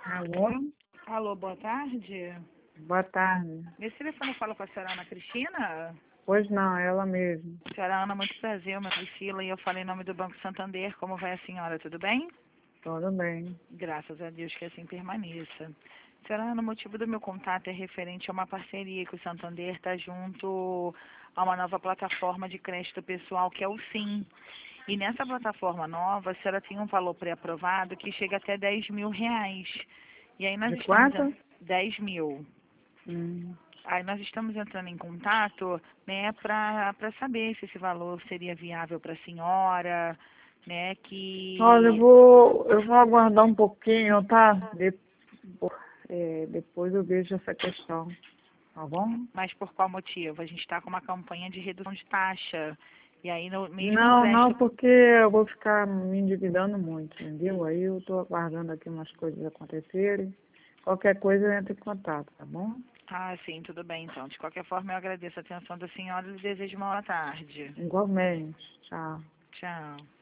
Alô? Alô, boa tarde. Boa tarde. Nesse telefone eu falo com a senhora Ana Cristina? Pois não, ela mesma. Senhora Ana, muito prazer, meu nome é Priscila e eu falei em nome do Banco Santander. Como vai a senhora, tudo bem? Tudo bem. Graças a Deus que assim permaneça. Senhora Ana, o motivo do meu contato é referente a uma parceria que o Santander está junto a uma nova plataforma de crédito pessoal que é o Sim. E nessa plataforma nova, a senhora tem um valor pré-aprovado que chega até R$ 10.000. E aí nós De estamos... quanto? 10.000. Hum. Aí nós estamos entrando em contato, né, para saber se esse valor seria viável para a senhora, né, Olha, que... eu vou aguardar um pouquinho, tá? Depois eu vejo essa questão, tá bom? Mas por qual motivo? A gente está com uma campanha de redução de taxa. E aí, mesmo no Não, crédito... porque eu vou ficar me endividando muito, entendeu? Aí eu tô aguardando aqui umas coisas acontecerem. Qualquer coisa eu entro em contato, tá bom? Ah, sim, tudo bem, então. De qualquer forma, eu agradeço a atenção da senhora e lhe desejo uma boa tarde. Igualmente. Tchau. Tchau.